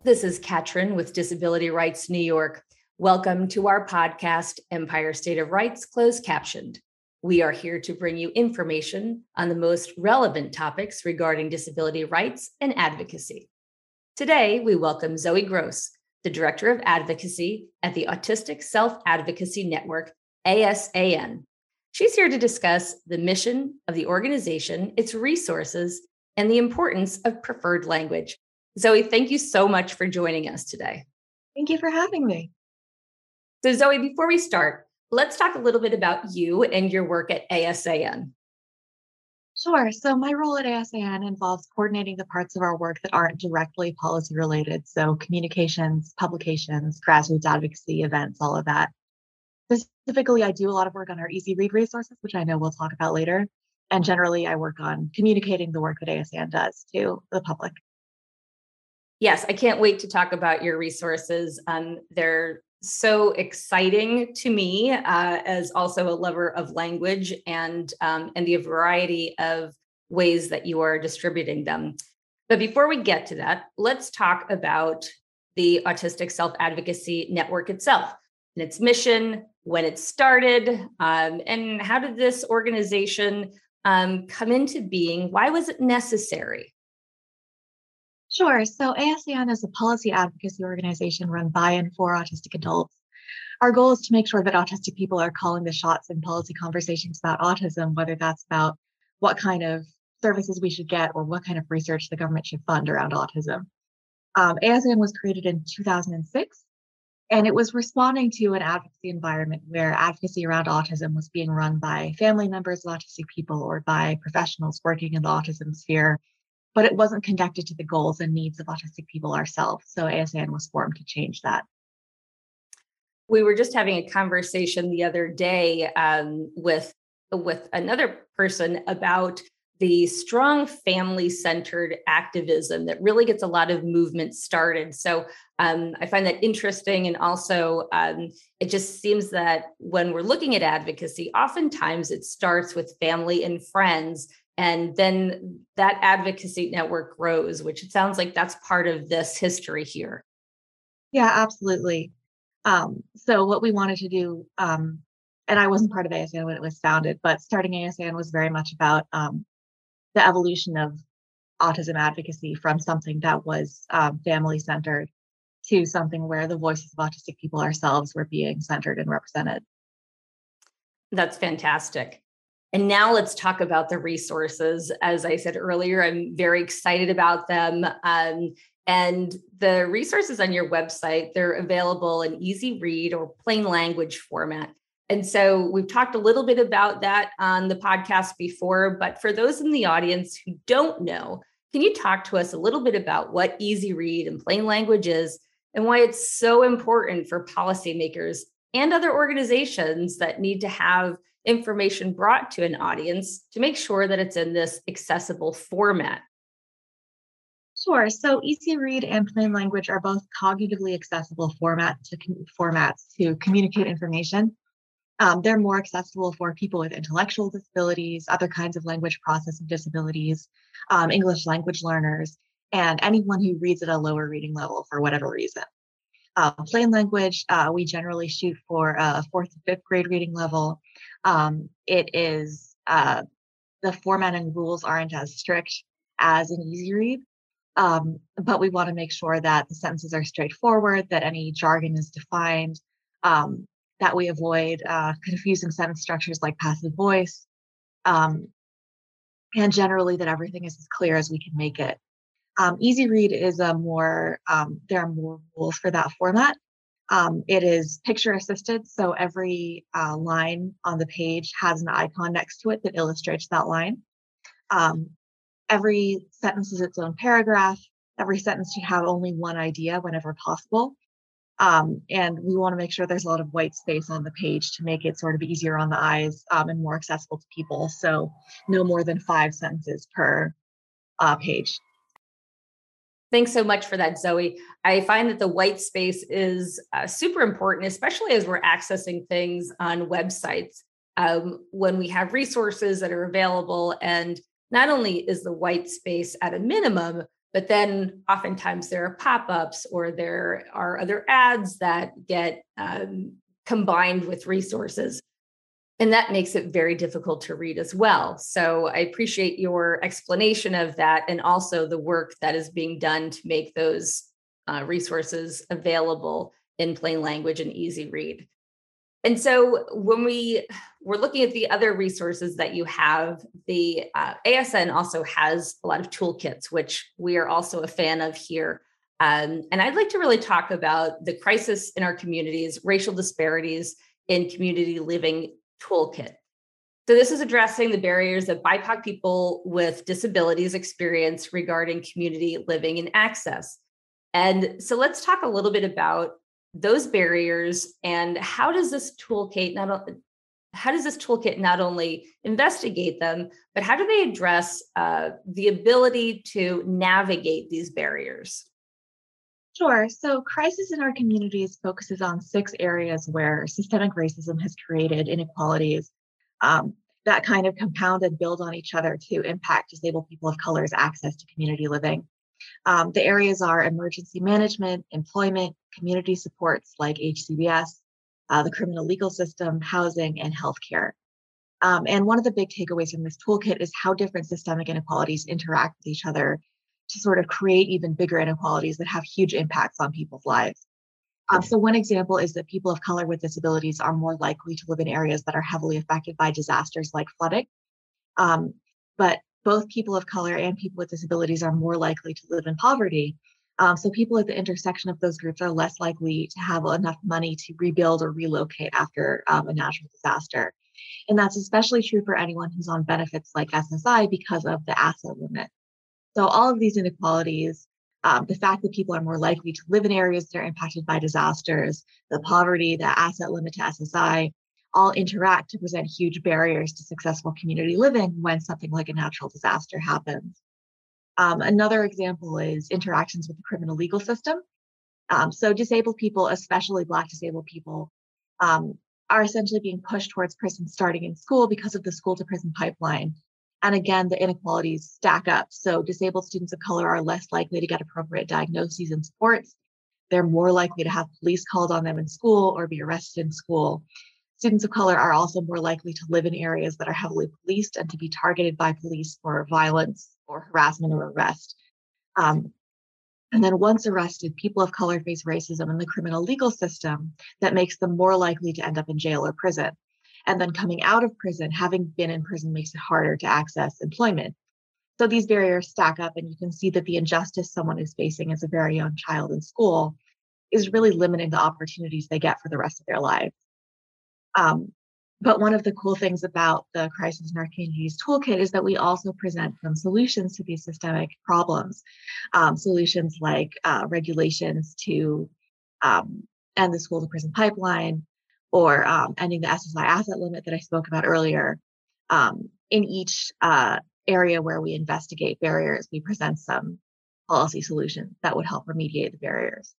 This is Katrin with Disability Rights New York. Welcome to our podcast, Empire State of Rights Closed Captioned. We are here to bring you information on the most relevant topics regarding disability rights and advocacy. Today, we welcome Zoe Gross, the Director of Advocacy at the Autistic Self-Advocacy Network, ASAN. She's here to discuss the mission of the organization, its resources, and the importance of preferred language. Zoe, thank you so much for joining us today. Thank you for having me. So Zoe, before we start, let's talk a little bit about you and your work at ASAN. Sure. So my role at ASAN involves coordinating the parts of our work that aren't directly policy related. So communications, publications, grassroots advocacy, events, all of that. Specifically, I do a lot of work on our Easy Read resources, which I know we'll talk about later. And generally, I work on communicating the work that ASAN does to the public. Yes, I can't wait to talk about your resources. They're so exciting to me as also a lover of language and the variety of ways that you are distributing them. But before we get to that, let's talk about the Autistic Self-Advocacy Network itself and its mission, when it started, and how did this organization come into being? Why was it necessary? Sure. So ASAN is a policy advocacy organization run by and for autistic adults. Our goal is to make sure that autistic people are calling the shots in policy conversations about autism, whether that's about what kind of services we should get or what kind of research the government should fund around autism. ASAN was created in 2006, and it was responding to an advocacy environment where advocacy around autism was being run by family members of autistic people or by professionals working in the autism sphere, but it wasn't connected to the goals and needs of autistic people ourselves. So ASAN was formed to change that. We were just having a conversation the other day with another person about the strong family-centered activism that really gets a lot of movement started. So I find that interesting. And also, it just seems that when we're looking at advocacy, oftentimes it starts with family and friends. And then that advocacy network grows, which it sounds like that's part of this history here. Yeah, absolutely. So what we wanted to do, and I wasn't part of ASAN when it was founded, but starting ASAN was very much about the evolution of autism advocacy from something that was family-centered to something where the voices of autistic people ourselves were being centered and represented. That's fantastic. And now let's talk about the resources. As I said earlier, I'm very excited about them. And the resources on your website, they're available in easy read or plain language format. And so we've talked a little bit about that on the podcast before, but for those in the audience who don't know, can you talk to us a little bit about what easy read and plain language is and why it's so important for policymakers and other organizations that need to have information brought to an audience to make sure that it's in this accessible format? Sure. So easy read and plain language are both cognitively accessible formats to communicate information. They're more accessible for people with intellectual disabilities, other kinds of language processing disabilities, English language learners, and anyone who reads at a lower reading level for whatever reason. Plain language, we generally shoot for a 4th to 5th grade reading level. It is the formatting rules aren't as strict as an easy read, but we want to make sure that the sentences are straightforward, that any jargon is defined, that we avoid confusing sentence structures like passive voice, and generally that everything is as clear as we can make it. Easy read is there are more rules for that format. It is picture assisted, so every line on the page has an icon next to it that illustrates that line. Every sentence is its own paragraph. Every sentence should have only one idea whenever possible. And we want to make sure there's a lot of white space on the page to make it sort of easier on the eyes and more accessible to people. So no more than 5 sentences per page. Thanks so much for that, Zoe. I find that the white space is super important, especially as we're accessing things on websites. When we have resources that are available, and not only is the white space at a minimum, But then oftentimes there are pop-ups or there are other ads that get combined with resources. And that makes it very difficult to read as well. So I appreciate your explanation of that and also the work that is being done to make those resources available in plain language and easy read. And so when we're looking at the other resources that you have, the ASN also has a lot of toolkits, which we are also a fan of here. And I'd like to really talk about the crisis in our communities, racial disparities in community living toolkit. So this is addressing the barriers that BIPOC people with disabilities experience regarding community living and access. And so let's talk a little bit about those barriers and how does this toolkit not only investigate them, but how do they address the ability to navigate these barriers? Sure. So, crisis in our communities focuses on 6 areas where systemic racism has created inequalities that kind of compound and build on each other to impact disabled people of color's access to community living. The areas are emergency management, employment, community supports like HCBS, the criminal legal system, housing, and healthcare. And one of the big takeaways from this toolkit is how different systemic inequalities interact with each other to sort of create even bigger inequalities that have huge impacts on people's lives. So one example is that people of color with disabilities are more likely to live in areas that are heavily affected by disasters like flooding. But both people of color and people with disabilities are more likely to live in poverty. So people at the intersection of those groups are less likely to have enough money to rebuild or relocate after a natural disaster. And that's especially true for anyone who's on benefits like SSI because of the asset limit. So all of these inequalities, the fact that people are more likely to live in areas that are impacted by disasters, the poverty, the asset limit to SSI, all interact to present huge barriers to successful community living when something like a natural disaster happens. Another example is interactions with the criminal legal system. So disabled people, especially Black disabled people, are essentially being pushed towards prison starting in school because of the school to prison pipeline. And again, the inequalities stack up. So disabled students of color are less likely to get appropriate diagnoses and supports. They're more likely to have police called on them in school or be arrested in school. Students of color are also more likely to live in areas that are heavily policed and to be targeted by police for violence or harassment or arrest. And then once arrested, people of color face racism in the criminal legal system that makes them more likely to end up in jail or prison. And then coming out of prison, having been in prison makes it harder to access employment. So these barriers stack up, and you can see that the injustice someone is facing as a very young child in school is really limiting the opportunities they get for the rest of their lives. But one of the cool things about the Crisis in Our Communities toolkit is that we also present some solutions to these systemic problems. Solutions like regulations to end the school to prison pipeline, or ending the SSI asset limit that I spoke about earlier. In each area where we investigate barriers, we present some policy solutions that would help remediate the barriers.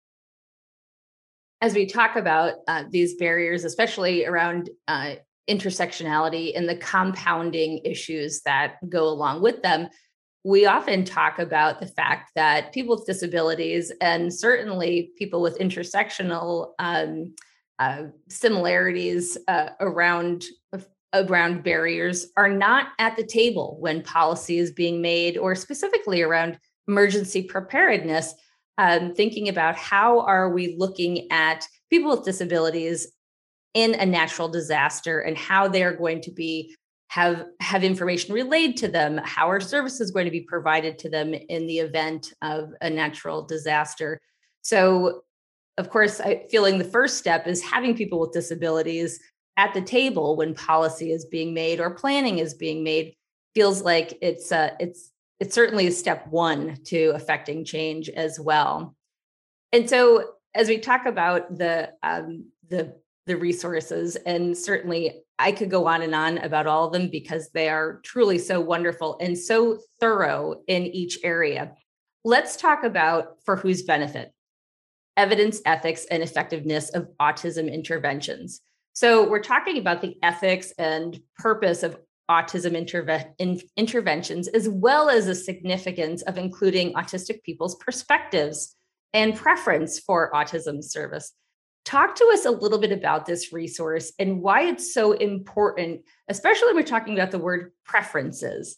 As we talk about these barriers, especially around intersectionality and the compounding issues that go along with them, we often talk about the fact that people with disabilities and certainly people with intersectional similarities around barriers are not at the table when policy is being made, or specifically around emergency preparedness, thinking about how are we looking at people with disabilities in a natural disaster and how they're going to be have information relayed to them, how are services going to be provided to them in the event of a natural disaster. So of course, feeling the first step is having people with disabilities at the table when policy is being made or planning is being made feels like it's certainly step one to affecting change as well. And so, as we talk about the resources, and certainly I could go on and on about all of them because they are truly so wonderful and so thorough in each area. Let's talk about for whose benefit. Evidence, ethics, and effectiveness of autism interventions. So we're talking about the ethics and purpose of autism interventions, as well as the significance of including autistic people's perspectives and preference for autism service. Talk to us a little bit about this resource and why it's so important, especially when we're talking about the word preferences,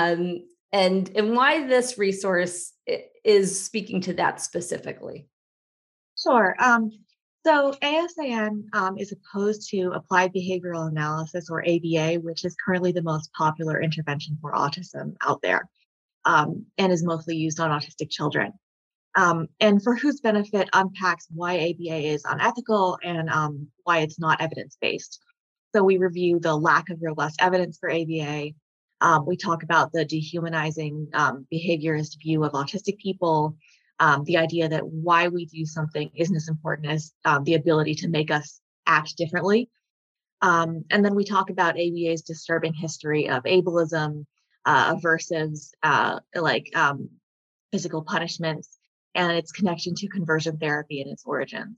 and why this resource is speaking to that specifically. Sure. So ASAN is opposed to applied behavioral analysis, or ABA, which is currently the most popular intervention for autism out there, and is mostly used on autistic children. And For Whose Benefit unpacks why ABA is unethical and why it's not evidence-based. So we review the lack of robust evidence for ABA. We talk about the dehumanizing behaviorist view of autistic people, the idea that why we do something isn't as important as the ability to make us act differently. And then we talk about ABA's disturbing history of ableism, aversives, physical punishments, and its connection to conversion therapy and its origins.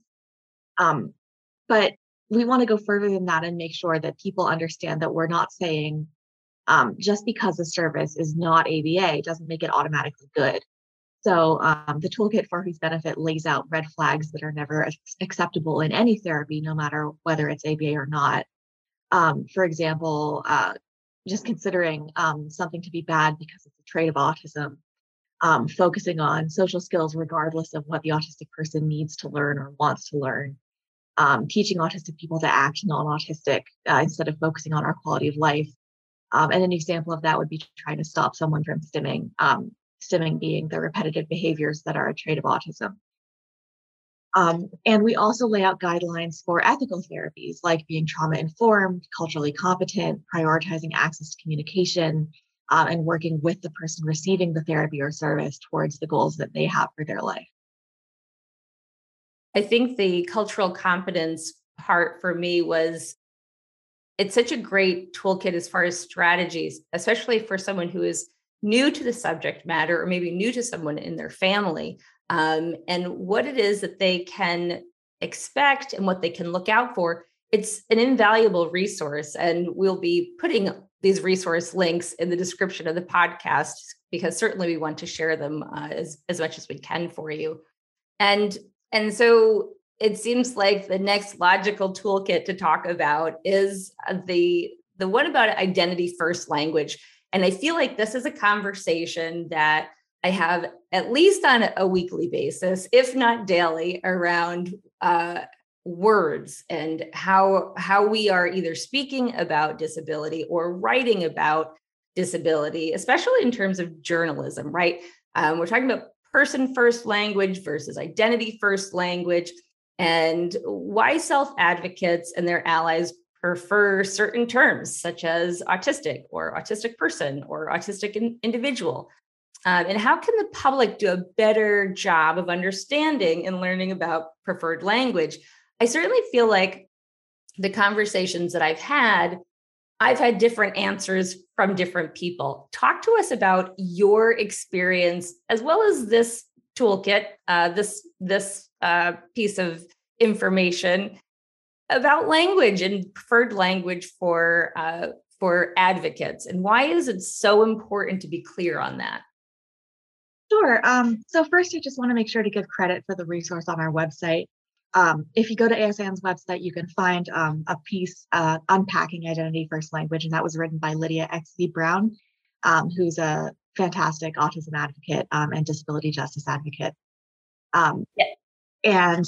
But we want to go further than that and make sure that people understand that we're not saying just because a service is not ABA doesn't make it automatically good. So the toolkit for Whose Benefit lays out red flags that are never acceptable in any therapy, no matter whether it's ABA or not. For example, just considering something to be bad because it's a trait of autism, focusing on social skills regardless of what the autistic person needs to learn or wants to learn, teaching autistic people to act non-autistic instead of focusing on our quality of life. And an example of that would be trying to stop someone from stimming, stimming being the repetitive behaviors that are a trait of autism. And we also lay out guidelines for ethical therapies, like being trauma-informed, culturally competent, prioritizing access to communication, and working with the person receiving the therapy or service towards the goals that they have for their life. I think the cultural competence part for me was, it's such a great toolkit as far as strategies, especially for someone who is new to the subject matter or maybe new to someone in their family, and what it is that they can expect and what they can look out for. It's an invaluable resource, and we'll be putting these resource links in the description of the podcast, because certainly we want to share them as much as we can for you. And so it seems like the next logical toolkit to talk about is the one about identity first language. And I feel like this is a conversation that I have at least on a weekly basis, if not daily, around words and how we are either speaking about disability or writing about disability, especially in terms of journalism, right? We're talking about person first language versus identity first language, and why self-advocates and their allies prefer certain terms such as autistic or autistic person or autistic individual. And how can the public do a better job of understanding and learning about preferred language? I certainly feel like the conversations that I've had different answers from different people. Talk to us about your experience, as well as this toolkit, this piece of information about language and preferred language for advocates, and why is it so important to be clear on that? Sure. So first, I just want to make sure to give credit for the resource on our website. If you go to ASAN's website, you can find a piece unpacking identity first language, and that was written by Lydia X.C. Brown, who's a fantastic autism advocate and disability justice advocate. Yeah. And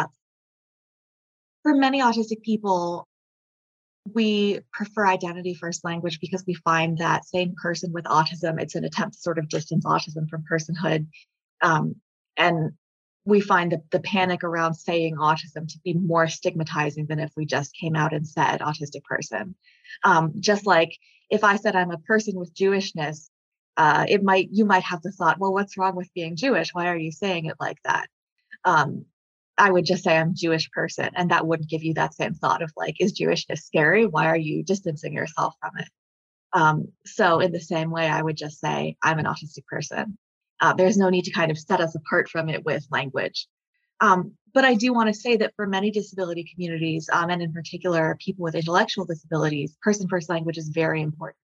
for many autistic people, we prefer identity first language because we find that saying person with autism, it's an attempt to sort of distance autism from personhood. And we find that the panic around saying autism to be more stigmatizing than if we just came out and said autistic person. Just like if I said I'm a person with Jewishness, you might have the thought, well, what's wrong with being Jewish? Why are you saying it like that? I would just say I'm a Jewish person, and that wouldn't give you that same thought of like, is Jewishness scary? Why are you distancing yourself from it? So in the same way, I would just say I'm an autistic person. There's no need to kind of set us apart from it with language. But I do want to say that for many disability communities, and in particular people with intellectual disabilities, person first language is very important.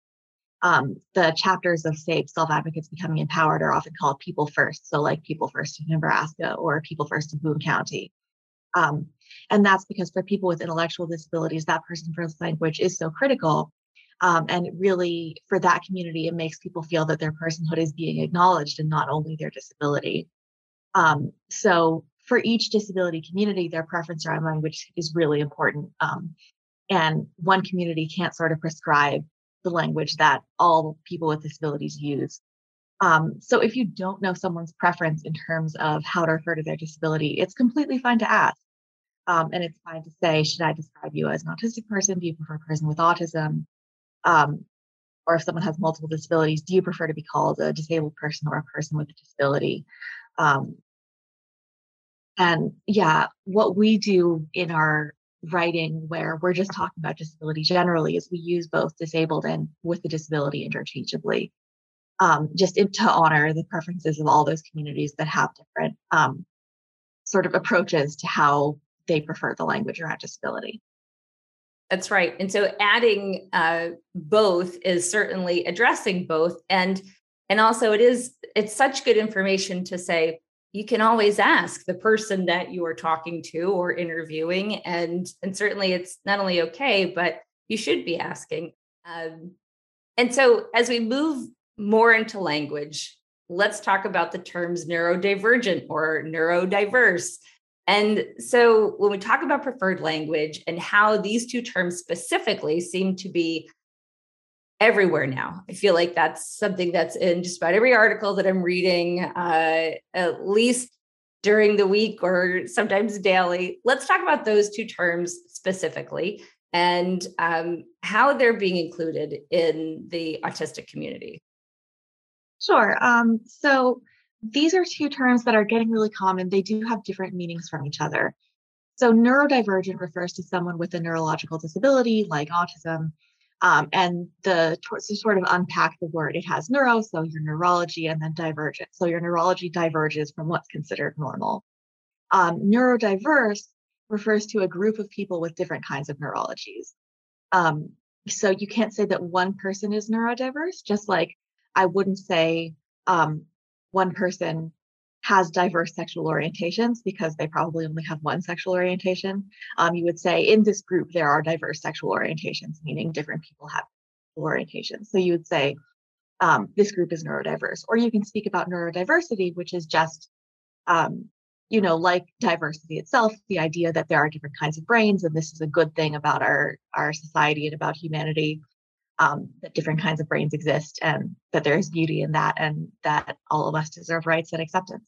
The chapters of, say, self-advocates becoming empowered are often called People First. So like People First in Nebraska or People First in Boone County. And that's because for people with intellectual disabilities, that person first language is so critical. And really, for that community, it makes people feel that their personhood is being acknowledged and not only their disability. So for each disability community, their preference around language is really important. And one community can't sort of prescribe the language that all people with disabilities use. So if you don't know someone's preference in terms of how to refer to their disability, it's completely fine to ask. And it's fine to say, should I describe you as an autistic person? Do you prefer a person with autism? Or if someone has multiple disabilities, do you prefer to be called a disabled person or a person with a disability? And yeah, what we do in our writing, where we're just talking about disability generally, is we use both disabled and with a disability interchangeably, to honor the preferences of all those communities that have different sort of approaches to how they prefer the language around disability. That's right. And so adding both is certainly addressing both. And also it's such good information to say, you can always ask the person that you are talking to or interviewing. And certainly it's not only okay, but you should be asking. And so as we move more into language, let's talk about the terms neurodivergent or neurodiverse. And so when we talk about preferred language and how these two terms specifically seem to be everywhere now, I feel like that's something that's in just about every article that I'm reading, at least during the week or sometimes daily. Let's talk about those two terms specifically and how they're being included in the autistic community. Sure. So these are two terms that are getting really common. They do have different meanings from each other. So neurodivergent refers to someone with a neurological disability like autism. And to sort of unpack the word, it has neuro, so your neurology, and then divergent. So your neurology diverges from what's considered normal. Neurodiverse refers to a group of people with different kinds of neurologies. So you can't say that one person is neurodiverse, just like I wouldn't say one person has diverse sexual orientations because they probably only have one sexual orientation. You would say in this group, there are diverse sexual orientations, meaning different people have orientations. So you would say this group is neurodiverse, or you can speak about neurodiversity, which is just, like diversity itself, the idea that there are different kinds of brains, and this is a good thing about our society and about humanity. That different kinds of brains exist and that there's beauty in that and that all of us deserve rights and acceptance.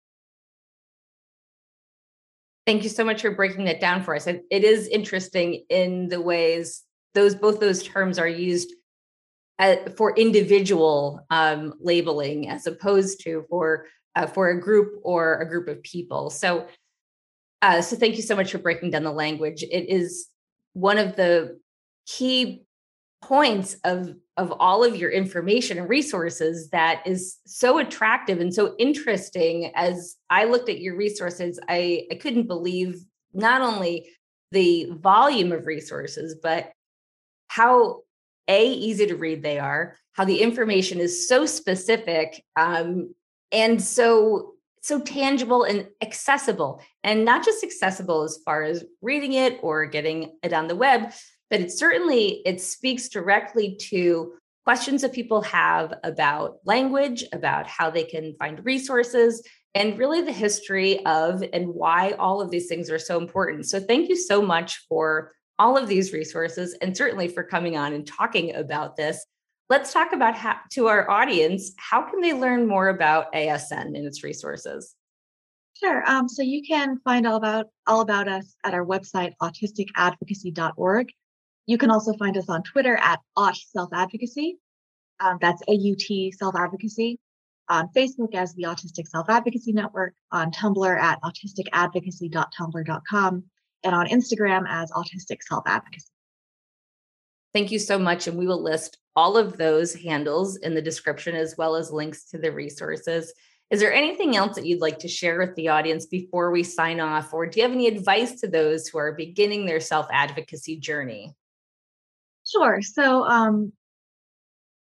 Thank you so much for breaking that down for us. It is interesting in the ways both those terms are used for individual labeling as opposed to for a group or a group of people. So thank you so much for breaking down the language. It is one of the key points of all of your information and resources that is so attractive and so interesting. As I looked at your resources, I couldn't believe not only the volume of resources, but how easy to read they are, how the information is so specific and so tangible and accessible, and not just accessible as far as reading it or getting it on the web, but it speaks directly to questions that people have about language, about how they can find resources, and really the history of and why all of these things are so important. So thank you so much for all of these resources and certainly for coming on and talking about this. Let's talk about to our audience, how can they learn more about ASN and its resources? Sure. So you can find all about us at our website, autisticadvocacy.org. You can also find us on Twitter at AUT that's AUT Self-Advocacy. On Facebook as the Autistic Self-Advocacy Network. On Tumblr at autisticadvocacy.tumblr.com. And on Instagram as Autistic Self-Advocacy. Thank you so much. And we will list all of those handles in the description as well as links to the resources. Is there anything else that you'd like to share with the audience before we sign off? Or do you have any advice to those who are beginning their self-advocacy journey? Sure. So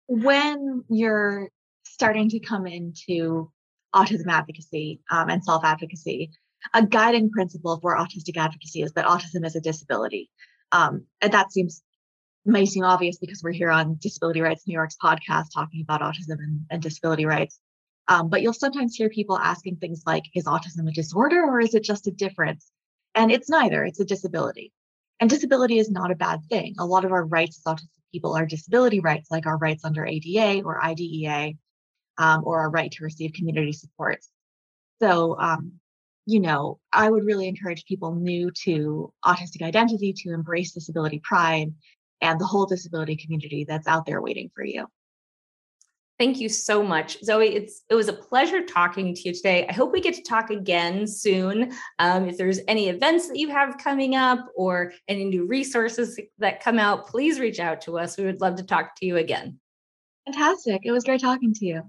When you're starting to come into autism advocacy and self-advocacy, a guiding principle for autistic advocacy is that autism is a disability. And that may seem obvious because we're here on Disability Rights New York's podcast talking about autism and disability rights. But you'll sometimes hear people asking things like, is autism a disorder or is it just a difference? And it's neither, it's a disability. And disability is not a bad thing. A lot of our rights as autistic people are disability rights, like our rights under ADA or IDEA, or our right to receive community supports. So, I would really encourage people new to autistic identity to embrace disability pride and the whole disability community that's out there waiting for you. Thank you so much, Zoe. It was a pleasure talking to you today. I hope we get to talk again soon. If there's any events that you have coming up or any new resources that come out, please reach out to us. We would love to talk to you again. Fantastic. It was great talking to you.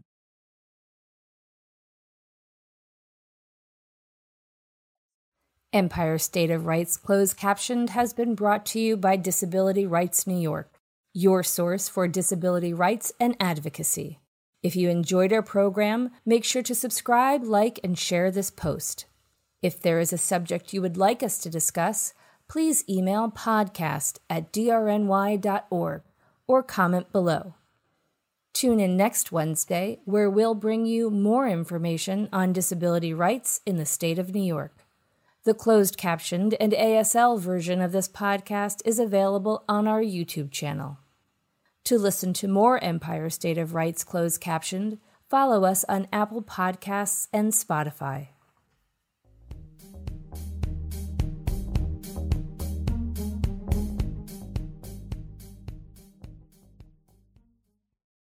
Empire State of Rights Closed Captioned has been brought to you by Disability Rights New York, your source for disability rights and advocacy. If you enjoyed our program, make sure to subscribe, like, and share this post. If there is a subject you would like us to discuss, please email podcast@drny.org or comment below. Tune in next Wednesday, where we'll bring you more information on disability rights in the state of New York. The closed captioned and ASL version of this podcast is available on our YouTube channel. To listen to more Empire State of Rights closed captioned, follow us on Apple Podcasts and Spotify.